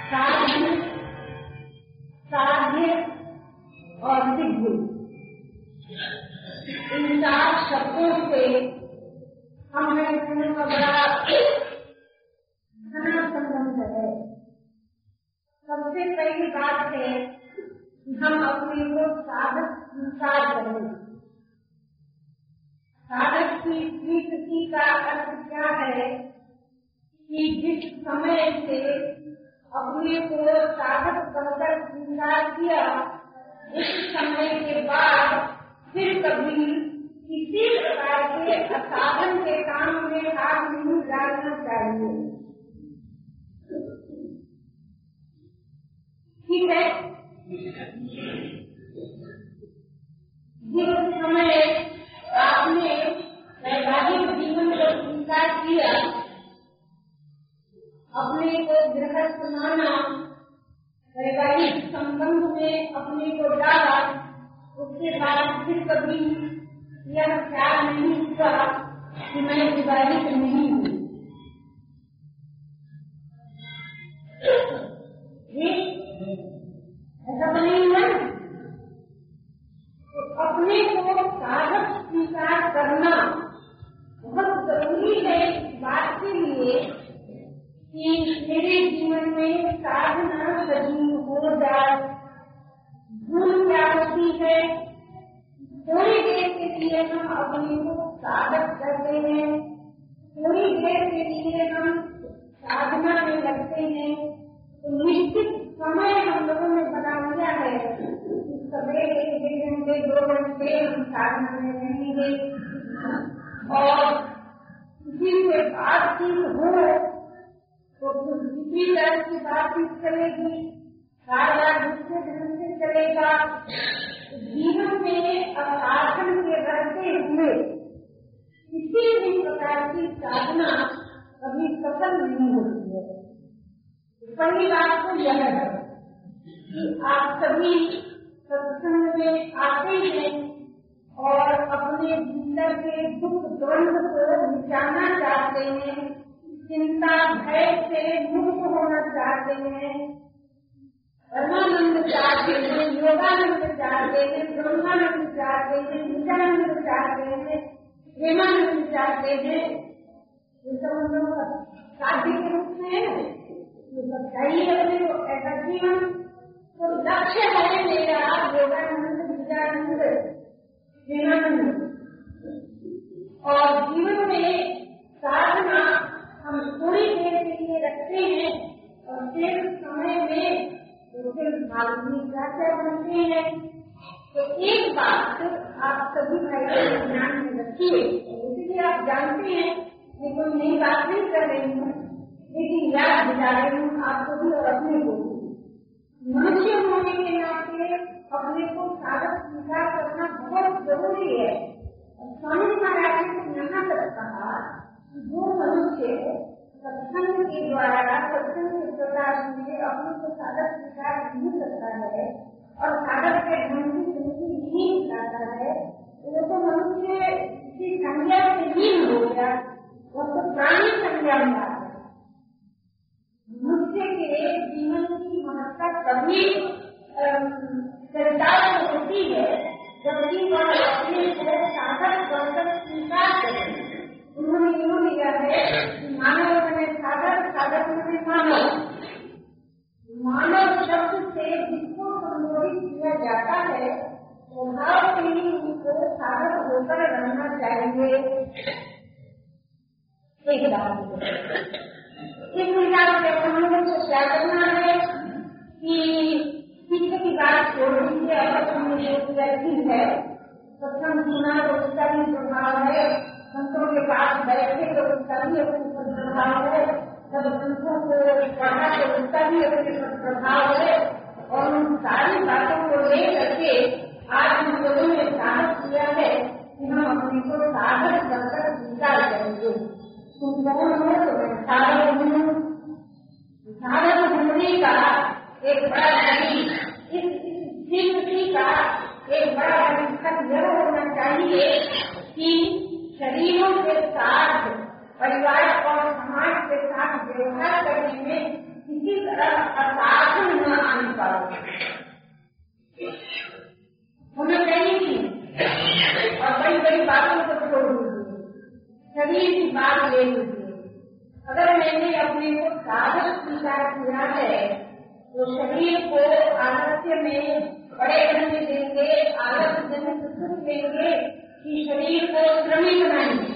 साध्य, साध्य और सिद्धि, इन 4 शब्दों से हमें का बड़ा घना संबंध है। सबसे पहली बात है कि हम अपने को साधक स्वीकार करें। साधक की स्वीकृति का अर्थ क्या है कि जिस समय से अपने को साधक बनकर स्वीकार किया, उस समय के बाद फिर कभी किसी प्रकार के असाधन के काम में हाथ नहीं डालना चाहिए। ठीक है। जिस समय आपने वैवाहिक जीवन को स्वीकार किया, अपने को गृहस्थ माना, वैवाहिक संबंध में अपने को डाला, उसके बाद फिर कभी यह ख्याल नहीं हुआ कि मैं विवाहित नहीं हूँ। ऐसा तो नहीं है। तो अपने को साधक स्वीकार करना बहुत जरूरी है इस बात के लिए कि मेरे जीवन में साधना सजीव हो जाए। भूल क्या होती है, थोड़ी देर के लिए हम अपने को साधक करते हैं, थोड़ी देर के लिए हम साधना में लगते हैं, तो निश्चित समय हम लोगों ने बना लिया है कि सवेरे 1 घंटे 2 घंटे हम साधना में रहेंगे और किसी से बातचीत हो तो किसी तरह की बातचीत चलेगी, बार दूसरे ढंग से चलेगा। जीवन में असाधन के रहते हुए किसी भी प्रकार की साधना कभी सफल नहीं होती है। पहली बात तो यह है कि आप सभी सत्संग में आते हैं और अपने भीतर के दुख द्वंद्व को मिटाना चाहते हैं, चिंता भय से मुक्त होना चाहते हैं, परमानंद चाहते हैं, योगानंद चाहते हैं, ब्रह्मानंद चाहते हैं, नित्यानंद चाहते हैं, प्रेमानंद चाहते हैं। ये सब हम लोग साध्य के रूप में है। ये सब चाहिए अपने को ऐसा जीवन। तो लक्ष्य है मेरा योगानंद, नित्यानंद, प्रेमानंद। और जीवन में साधना हम थोड़ी देर के लिए रखते हैं और फिर समय में तो फिर क्या बनते हैं। तो एक बात आप सभी भाई ध्यान में रखिए, इसलिए आप जानते हैं मैं कोई नई बात नहीं कर रही हूँ, लेकिन याद दिला रही हूँ आपको भी और अपने को भी। मनुष्य होने के नाते अपने को साधक स्वीकार करना बहुत जरूरी है। स्वामी महाराज ने यहाँ तक कहा कि जो मनुष्य सत्संग के द्वारा सत्संग के प्रकाश में अपने को साधक स्वीकार नहीं करता है और साधक के ढंग की जिंदगी नहीं करता है, वो तो मनुष्य किसी संज्ञा से नहीं हो गया, वो तो प्राणी संज्ञा में आता है। मनुष्य के जीवन की महत्ता तभी चरितार्थ होती है जबकि वह अपने को साधक बनकर स्वीकार करे। उन्होंने यूँ लिया है कि मानव बने साधक, साधक बने मानव। मानव शब्द से जिसको संबोधित किया जाता है स्वभाव से ही उनको साधक होकर रहना चाहिए। एक बात इस हिसाब से हम लोगों को क्या करना है कि पीछे की बात छोड़ दीजिए। अगर हमने जो व्यक्ति है सत्संग सुना तो उसका भी प्रभाव है, संतों के पास बैठे तो उसका भी अपने पर प्रभाव है, जब संतों को पढ़ा तो उसका भी अपने पर प्रभाव है। और उन सारी बातों को ले करके आज हम लोगों ने साहस किया है कि हम अपने को साधक बनकर स्वीकार करेंगे। तुम कौन हो तो मैं साधक हूँ। साधक होने का एक बड़ा इस का एक बड़ा हकीकत यह होना चाहिए कि शरीरों के साथ परिवार और समाज के साथ व्यवहार करने में किसी तरह देंगे। अगर मैंने अपने को साधक स्वीकार किया है तो शरीर को आलस्य में बड़े करने देंगे, आलस्य जन सुख देंगे कि शरीर को श्रमी बनाएंगे।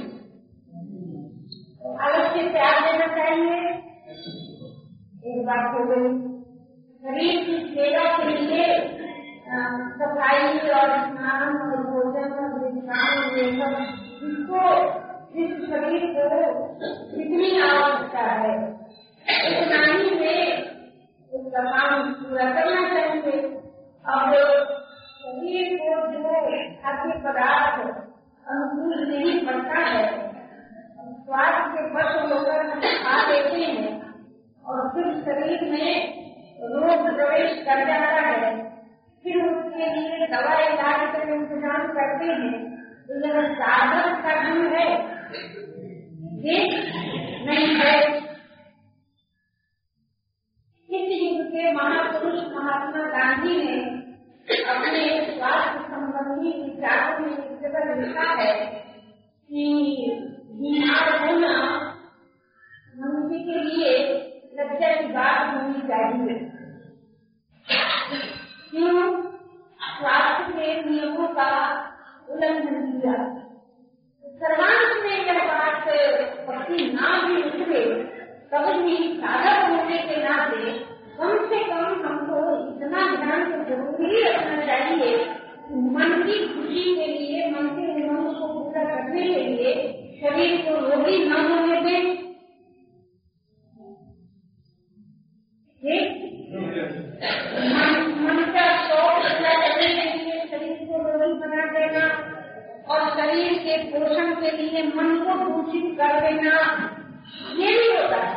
आलस्य त्याग देना चाहिए। एक बात हो गई। शरीर की सेवा के लिए सफाई और स्नान और भोजन और विश्राम ये सब जिस शरीर को जितनी आवश्यकता है उतना ही में उसका काम पूरा करना चाहिए। अब शरीर को जो खाद्य पदार्थ अनुकूल नहीं पड़ता है, स्वास्थ्य के वश होकर खा लेते हैं और फिर शरीर में रोग प्रवेश कर जाता है, फिर उसके लिए दवा इलाज का इंतजाम करते हैं। तो यह साधक का गुण है, ये नहीं है। इस युग के महापुरुष महात्मा गांधी ने अपने स्वास्थ्य संबंधी विचारों में इस जगह लिखा है कि बीमार होना मनुष्य के लिए लज्जा की बात होनी चाहिए। क्यों? स्वास्थ्य के नियमों का उल्लंघन किया। सर्वांश में यह बात पक्की ना भी उतरे तब भी साधक होने के नाते कम से कम हमको इतना ध्यान तो जरूरी रखना चाहिए कि मन की खुशी के लिए, मन के नियमों को पूरा करने के लिए शरीर को रोगी न होने दें। मन का शौक पूरा करने के लिए शरीर को रोगी बना देना और शरीर के पोषण के लिए मन को दूषित कर देना, ये भी होता है।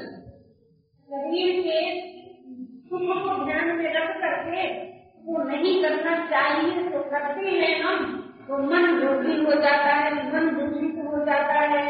शरीर के सुख को ध्यान में रख करके वो नहीं करना चाहिए तो करते हैं हम, तो मन रोगी हो जाता है, मन दूषित हो जाता है।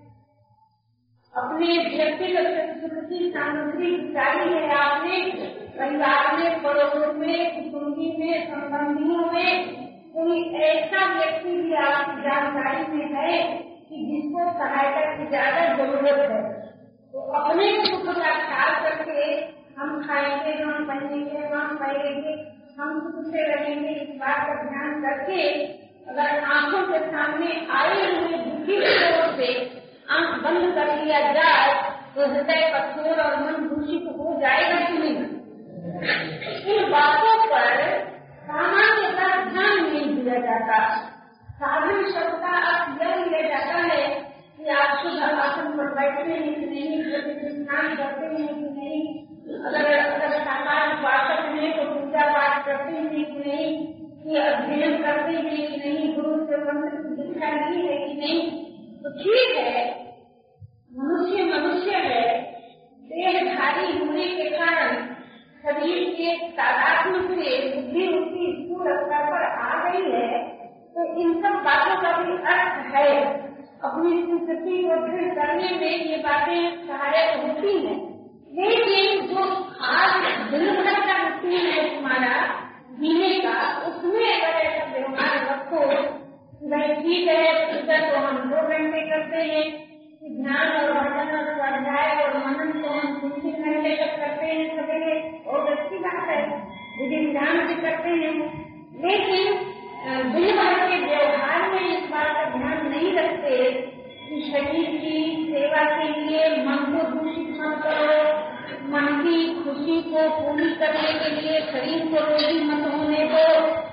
अपने व्यक्तिगत सुख की सामग्री जुटाई है आपने, परिवार में, पड़ोस में, कुटुंबी में, संबंधियों में कोई ऐसा व्यक्ति भी आपकी जानकारी में है कि जिसको सहायता की ज्यादा जरूरत है, तो अपने सुख का ख्याल करके हम खाएंगे, हम पहनेंगे, हम पहनेंगे, हम सुख से रहेंगे, इस बात का ध्यान करके अगर आंखों के सामने आए हुए दुखी लोगों से आंख बंद कर लिया जाए तो हृदय कठोर और मन दूषित हो जाएगा कि नहीं? इन बातों पर सामान्यतः ध्यान नहीं दिया जाता। साधन शब्द का अर्थ यह लिया जाता है कि आप शुद्ध आसन पर बैठते हैं कि नहीं, स्नान करते हैं कि नहीं, अगर साकार उपासक हैं तो पूजा पाठ करते हैं कि नहीं, कि अध्ययन करते हैं कि नहीं, गुरु से मंत्र की दीक्षा ली है कि नहीं। तो ठीक है, मनुष्य है, देहधारी होने के कारण शरीर के तादात्म्य से बुद्धि उसकी स्थूल स्तर पर आ गई है, तो इन सब बातों का भी अर्थ है। अपनी स्थिति को दृढ़ करने में ये बातें सहायक होती हैं। लेकिन जो खास दिन भर का रूटीन है तुम्हारा जीने का, उसमें अगर ऐसा व्यवहार रखो, भाई ठीक है, पूजा तो हम 2 घंटे करते हैं, ध्यान और भजन और स्वाध्याय और मनन को हम 3 घंटे तक करते हैं सवेरे, और अच्छी बात है, विधि विधान भी करते हैं। लेकिन दिन भर के व्यवहार में इस बात का ध्यान नहीं रखते कि शरीर की सेवा के लिए मन को दूषित मत करो, मन की खुशी को पूरी करने के लिए शरीर को रोगी मत होने दो।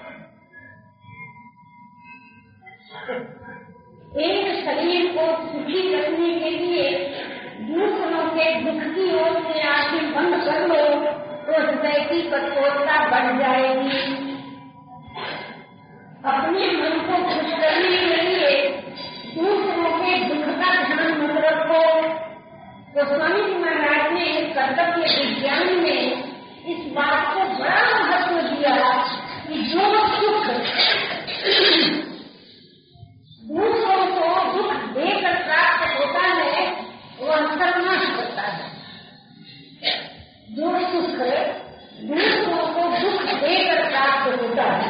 एक शरीर को सुखी रखने के लिए दूसरों के दुख की ओर से आंखें बंद कर लो तो हृदय की कठोरता बढ़ जाएगी। अपने मन को खुश करने के लिए दूसरों के दुख का ध्यान मत रखो। तो स्वामी जी महाराज ने कर्तव्य विज्ञान में इस बात को बड़ा महत्व दिया कि जो सुख दूसरों को दुख देकर प्राप्त होता है वह सर्वनाश करता है। जो सुख दूसरों को दुख देकर प्राप्त होता है।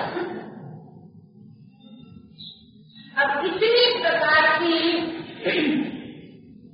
अब इतनी प्रकार की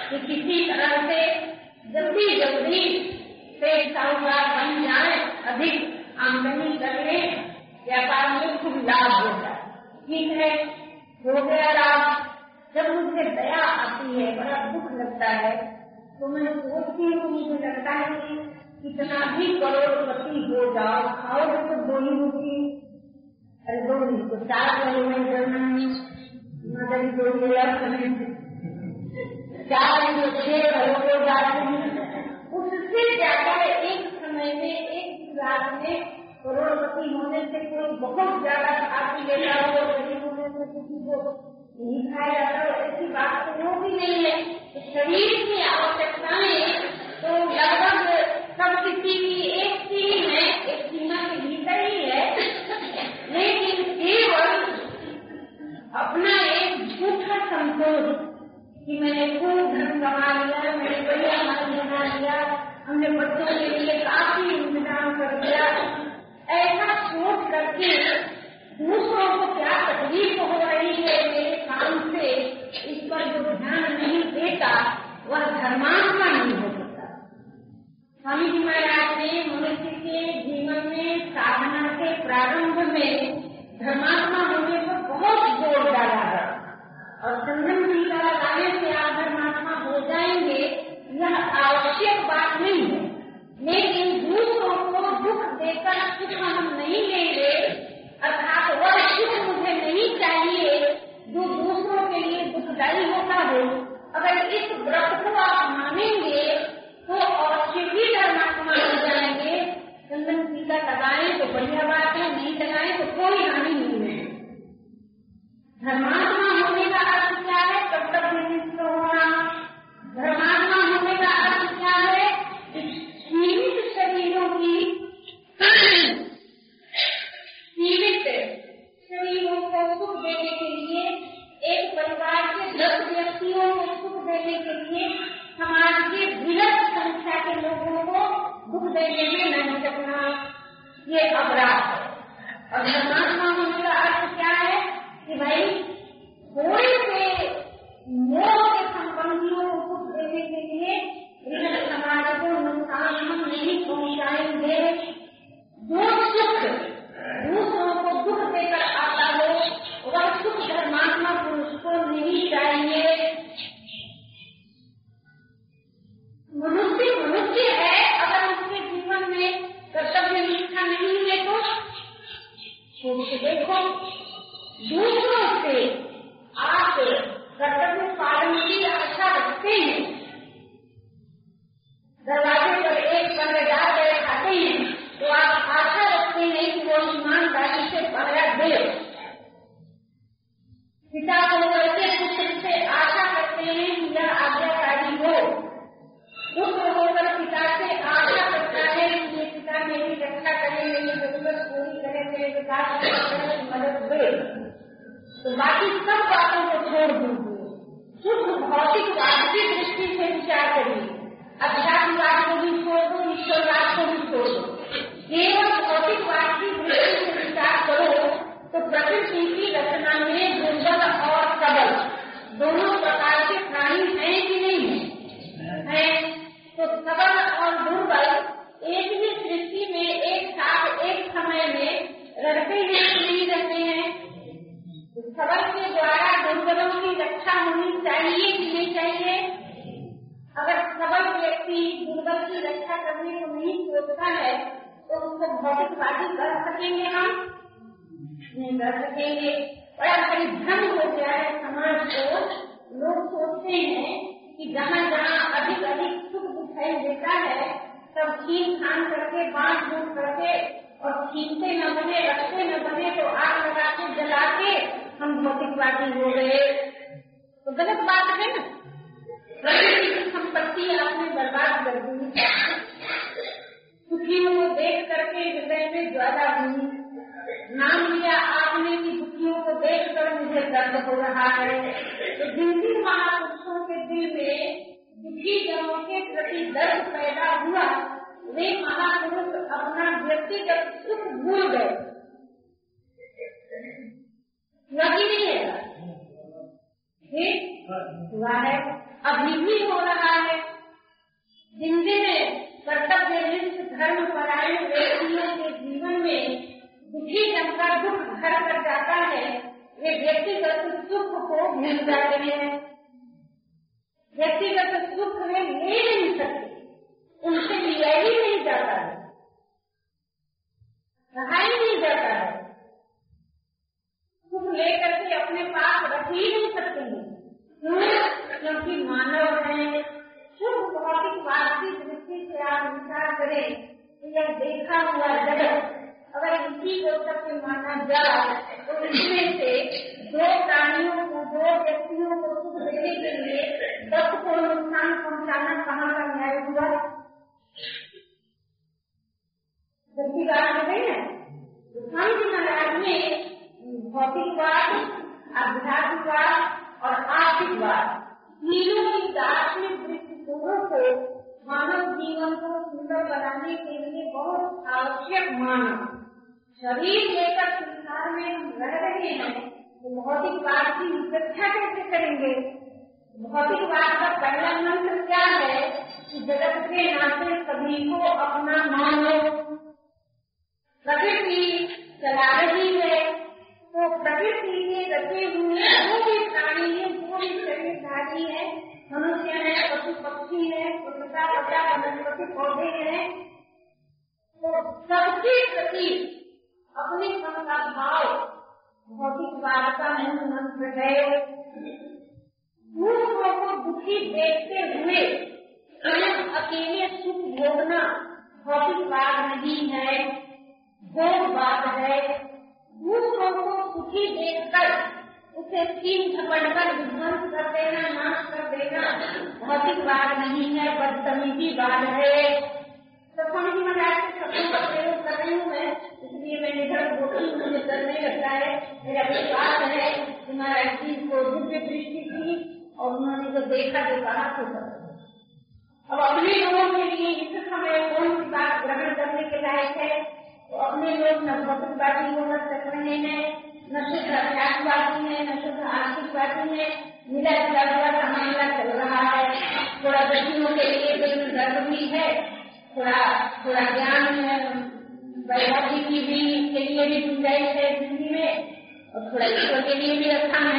कि किसी तरह से जल्दी जल्दी से साहूकार बन जाए, अधिक आमदनी कर ले, व्यापार में खूब लाभ हो जाए। ठीक है, हो गया लाभ। जब मुझे दया आती है, बड़ा दुख लगता है, तो मैं सोचती हूँ, मुझे लगता है कि कितना भी करोड़पति हो जाओ, खाओगे तो 2 ही रोटी, अरे 2 नहीं तो 4 करोड़ जर्मनी मदद 2 करोड़ जाते हैं। उससे ज्यादा एक समय में, एक रात में करोड़पति होने से कोई बहुत ज्यादा खाती लेता हो, गरीब होने से किसी को नहीं खाया जाता हो, ऐसी बात तो वो भी नहीं है। तो शरीर की आवश्यकताएं तो लगभग सब किसी की एक सी ही है, एक सीमा के भीतर ही है, लेकिन केवल अपना एक झूठा संतोष कि मैंने खूब धन कमा लिया, मैंने बढ़िया मन बना लिया, हमने बच्चों के लिए काफी इंतजाम कर दिया, ऐसा सोच करके दूसरों को क्या तकलीफ हो रही है मेरे काम से, इस पर जो ध्यान नहीं देता वह धर्मात्मा नहीं हो सकता। स्वामी जी महाराज ने मनुष्य के जीवन में साधना के प्रारंभ में धर्मात्मा होने पर बहुत जोर डाला है, और संगम टीका लगाने से आप धर्मात्मा हो जाएंगे, यह आवश्यक बात नहीं है। लेकिन दूसरों को दुख देकर सुख हम नहीं लेंगे, अर्थात वह सुख मुझे नहीं चाहिए जो दूसरों के लिए दुखदायी होता हो। अगर इस व्रत को आप मानेंगे तो अवश्य ही धर्मात्मा हो जाएंगे। चंदन टीका लगाएं तो बढ़िया बात है, नहीं लगाएं तो कोई हानि नहीं है। धर्मात्मा होने का अर्थ क्या है? कर्तव्यनिष्ठ होना। धर्मात्मा होने का अर्थ क्या है? सीमित शरीरों की, सीमित शरीरों को सुख देने के लिए, एक परिवार के 10 व्यक्तियों को सुख देने के लिए समाज के बृहद संख्या के लोगों को दुख देने में नहीं सकना, ये अपराध है। और धर्मात्मा होने का अर्थ क्या है कि भाई थोड़े से मोह के संबंधियों को सुख देने के लिए बृहद समाज को नुकसान हम नहीं पहुँचाएंगे। जो सुख दूसरों को दुख देकर आता हो वह सुख धर्मात्मा पुरुष को नहीं चाहिए। मनुष्य है, अगर उसके जीवन में कर्तव्य निष्ठा नहीं है तो सोच देखो, दूसरों से आप कर्तव्य पालन की आशा रखते हैं, दरवाजे पर एक पहरेदार बैठाते हैं तो आप आशा रखते हैं कि वो ईमानदारी से पहरा दे। पिता को करके पुत्र से आशा करते हैं कि यह आज्ञाकारी हो। पुत्र होकर पिता से आशा करता है कि ये पिता मेरी रक्षा करे, मेरी जरूरत पूरी करे, मेरे विकास में मदद दे। तो बाकी सब बातों को छोड़ दीजिए, शुद्ध भौतिकवाद की दृष्टि से विचार करिए। अध्यात्मवाद को भी छोड़ दो, ईश्वरवाद को भी छोड़ दो, केवल भौतिकवाद की दृष्टि से विचार करो तो प्रकृति की रचना में दुर्बल और सबल दोनों प्रकार के प्राणी हैं कि नहीं है? तो सबल और दुर्बल एक ही सृष्टि में एक साथ एक समय में रहते हैं कि नहीं रहते हैं? सबल के द्वारा दुर्बलों की रक्षा होनी चाहिए कि नहीं चाहिए? अगर सबल व्यक्ति दुर्बल की रक्षा करने को नहीं सोचता है तो उसको भौतिकवादी कर सकेंगे? हम नहीं कर सकेंगे। बड़ा भारी भ्रम हो गया है समाज को। लोग सोचते हैं कि जहाँ जहाँ अधिक अधिक सुख दिखाई देता है तब छीन खान करके, बांट बूट करके और छीनते न बने, रखते न बने तो आग लगा के जला के हम भौतिकवादी हो गए। तो गलत बात है ना। प्रकृति की संपत्ति आपने बर्बाद कर दी, दुखियों को देख करके हृदय में ज्वाला हुई, नाम लिया आपने कि दुखियों को देखकर मुझे दर्द हो रहा है। तो जिन जिन महापुरुषों के दिल में दुखी जनों के प्रति दर्द पैदा हुआ वे महापुरुष अपना व्यक्तिगत सुख भूल गए। लगी नहीं है, हुआ है, अभी भी हो रहा है। जिनमें कर्तव्यनिष्ठ धर्म परायण व्यक्तियों के जीवन में दुखी जनता दुख घर कर जाता है, वे व्यक्तिगत सुख को भूल जाते हैं। व्यक्तिगत सुख में ले नहीं सकते, उनसे लिया ही नहीं जाता है, कहा ही नहीं जाता है। सुख लेकर के अपने पास रख ही नहीं सकते हैं। क्यों? क्योंकि मानव है। शुभ भौतिक वास्तविक दृष्टि से आप विचार करें तो यह देखा हुआ जगत अगर इसी को सत्य माना जाए तो इसमें से दो प्राणियों को, दो व्यक्तियों को सुख देने के लिए 10 को नुकसान पहुंचाना कहाँ का न्याय हुआ? जबकि बात हो गई है हम समाज में भौतिकवाद, आध्यात्मिकवाद और आर्थिकवाद तीनों की दार्शनिक दृष्टिकोणों को मानव जीवन को सुंदर बनाने के लिए बहुत आवश्यक माना। शरीर लेकर संसार में हम रह रहे हैं तो भौतिकवाद की उपेक्षा कैसे करेंगे? भौतिकवाद का पहला मंत्र क्या है कि जगत के नाते सभी को अपना मानो। प्रकृति चला रही है तो प्रकृति के रचे हुए जो भी प्राणी है, जो भी शरीरधारी है, मनुष्य है, पशु पक्षी है, पुरुषा बचा वनस्पति पौधे हैं, तो सबके प्रति अपने मन का भाव भौतिकवाद का मूल मंत्र है। दूसरों को दुखी देखते हुए स्वयं अकेले सुख भोगना भौतिकवाद नहीं है, भोगवाद है। दूसरों को सुखी देखकर उसे छीन झपटकर विध्वंस कर देना, नाश कर देना भौतिकवाद नहीं है, बदतमीजीवाद है। तो समझ में आया कि शब्दों का प्रयोग कर रही हूँ मैं, इसलिए मैं इधर बोलती हूँ, मुझे करने लगता है। मेरा विश्वास है कि महाराज जी को दिव्य दृष्टि थी और उन्होंने जो देखा जो कहा तो अब अपने लोगों के लिए इस समय कौन सी बात ग्रहण करने के लायक है? तो अपने लोग न भौतिकवादी होकर सक रहे हैं, न शुद्ध अध्यात्मवादी है, न शुद्ध आर्थिकवादी है। मिला जुला जुला का मामला चल रहा है। थोड़ा व्यक्तियों के लिए दर्द भी है, थोड़ा ज्ञान वैराग्य की भी के लिए भी गुंजाइश है जिंदगी में, और थोड़ा ईश्वर के लिए भी अच्छा है।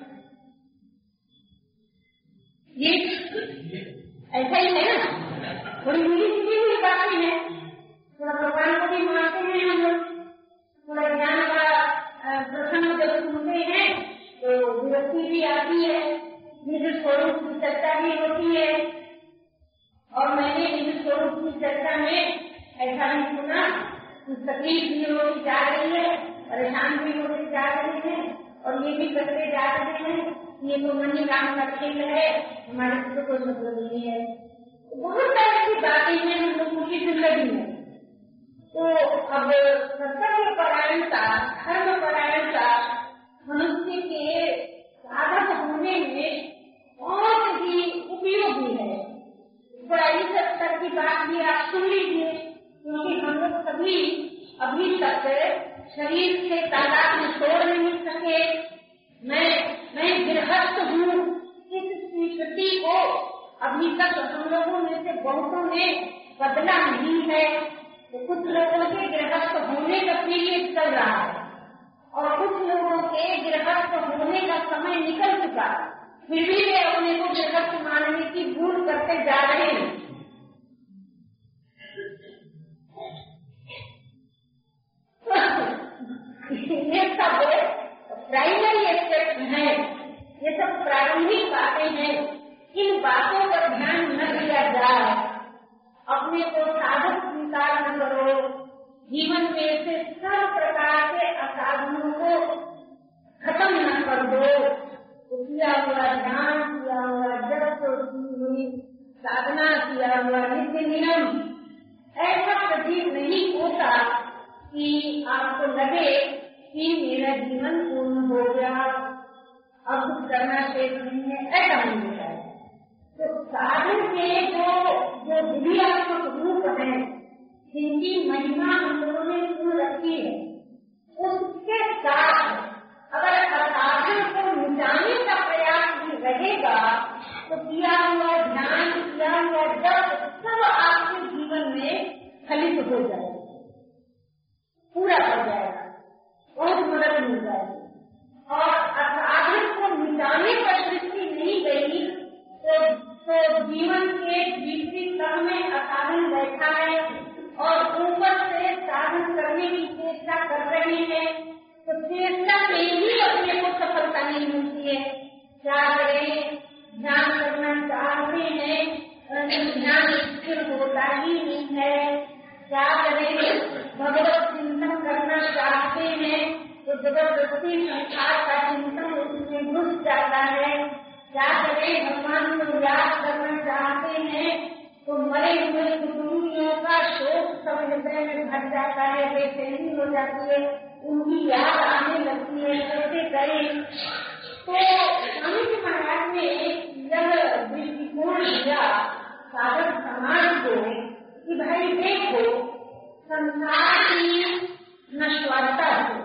ये ऐसा ही है ना, थोड़ी मिली जुली हुई बातें हैं। थोड़ा भगवान को भी मानते हैं हम लोग, थोड़ा ज्ञान का प्रसंग जब सुनते हैं तो विरक्ति भी आती है, निज स्वरूप की चर्चा भी होती है। और मैंने निज स्वरूप की चर्चा में ऐसा भी सुना कि तकलीफ भी होती जा रही है, परेशान भी होते जा रहे हैं, और ये भी करते जा रहे हैं ये तो मनी राम का खेल है, हमारे से तो कोई मतलब नहीं है। बहुत सारी ऐसी बातें हैं हम लोगों की जिंदगी में। तो अब कर्तव्य परायणता, धर्म परायणता मनुष्य के साधक होने में बहुत ही उपयोगी है। थोड़ा इस स्तर की बात भी आप सुन लीजिए, क्योंकि हम लोग सभी अभी तक शरीर से तादाद में छोड़ नहीं सके। मैं गृहस्थ हूँ, इस स्वीकृति को अभी तक हम लोगों में से बहुतों ने बदला नहीं है। तो कुछ लोगों के गृहस्थ होने का पीरियड चल रहा है और कुछ लोगों के गृहस्थ होने का समय निकल चुका, फिर भी वे अपने को गृहस्थ मानने की भूल करते जा रहे हैं। ये सब प्राइमरी एस्पेक्ट है, ये सब प्रारंभिक बातें हैं। इन बातों पर ध्यान न दिया जाए, अपने को साधक स्वीकार न करो, जीवन में से सब प्रकार के असाधनों को खत्म न कर दो। तो किया हुआ ध्यान, किया हुआ जप, की हुई साधना, किया हुआ नित्य नियम ऐसा कभी नहीं होता कि आपको लगे कि मेरा जीवन पूर्ण हो गया, अब कुछ करना शेष नहीं है, ऐसा नहीं होता है। तो साधन के जो दिव्यात्मक रूप है, जिनकी महिमा हम लोगों ने सुन रखी है, उसके साथ अगर असाधन को मिटाने का प्रयास रहेगा तो किया हुआ ध्यान, किया हुआ जप सब आपके जीवन में फलित हो जाएगा, पूरा हो जाएगा, बहुत मदद मिल जाएगी। और असाधन को मिटाने पर दृष्टि नहीं गई तो जीवन के बीती क्रम में असाधन बैठा है और ऊपर से साधन करने की चेष्टा कर रहे हैं, तो चेष्टा से ही अपने को सफलता नहीं मिलती है। क्या करें, ध्यान करना चाहते हैं, ध्यान स्थिर होता ही नहीं है। क्या करें, भगवत चिंतन करना चाहते हैं तो जबरदस्ती संसार का चिंतन उसमें घुस जाता है। क्या करें, भगवान को याद करना चाहते हैं तो मरे हुए कुटुंबियों का शोक सब हृदय में भर जाता है, बेचैनी हो जाती है, उनकी याद आने लगती है। कैसे करें? तो स्वामी जी महाराज ने यह दृष्टिकोण दिया साधक समाज को कि भाई देखो, संसार की नश्वरता से,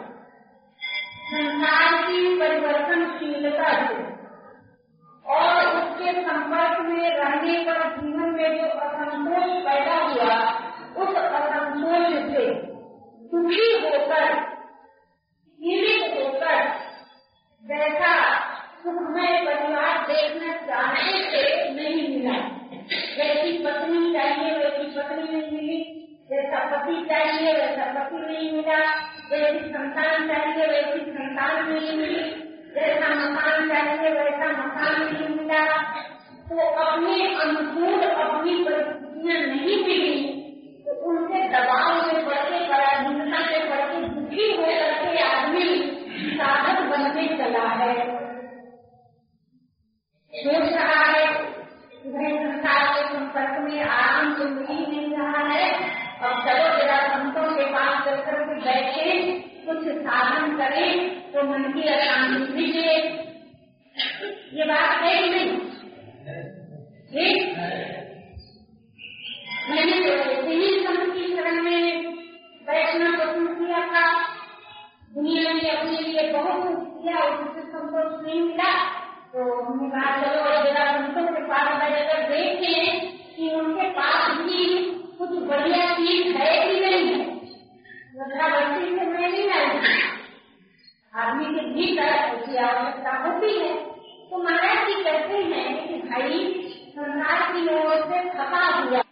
संसार की परिवर्तनशीलता से और उसके संपर्क में रहने पर जीवन में जो असंतोष पैदा हुआ, उस असंतोष से दुखी होकर, पीड़ित होकर जैसा सुखमय परिवार देखना चाहते थे नहीं मिला, जैसी पत्नी चाहिए वैसी पत्नी नहीं मिली, जैसा पति चाहिए वैसा पति नहीं मिला, जैसी संतान चाहिए वैसी संतान नहीं मिली, जैसा मकान चाहिए वैसा मकान नहीं मिला। तो अपने अनुकूल अपनी परिस्थितियां नहीं मिली तो उनके दबाव में पड़के, पराधीनता में पड़के दुखी होकर के आदमी साधक बनने चला है, सोच रहा है कि भाई संसार के संपर्क में आराम तो मिल ही नहीं रहा है, अब चलो जरा संतों के पास चलकर के बैठे, कुछ साधन करें तो मन की अशांति मिले। ये बात है कि नहीं? मैंने इन्हीं संत की शरण में बैठना पसंद किया था। दुनिया में अपने लिए बहुत कुछ किया, उससे संतोष नहीं मिला, तो हमने कहा चलो जरा संतों के पास बैठकर देखते हैं कि उनके पास भी कुछ बढ़िया चीज है कि नहीं है। वृद्धावस्थी से मैं नहीं आई, आदमी के भीतर उसकी आवश्यकता होती है। तो महाराज जी कहते हैं कि भाई संसार की ओर से थका हुआ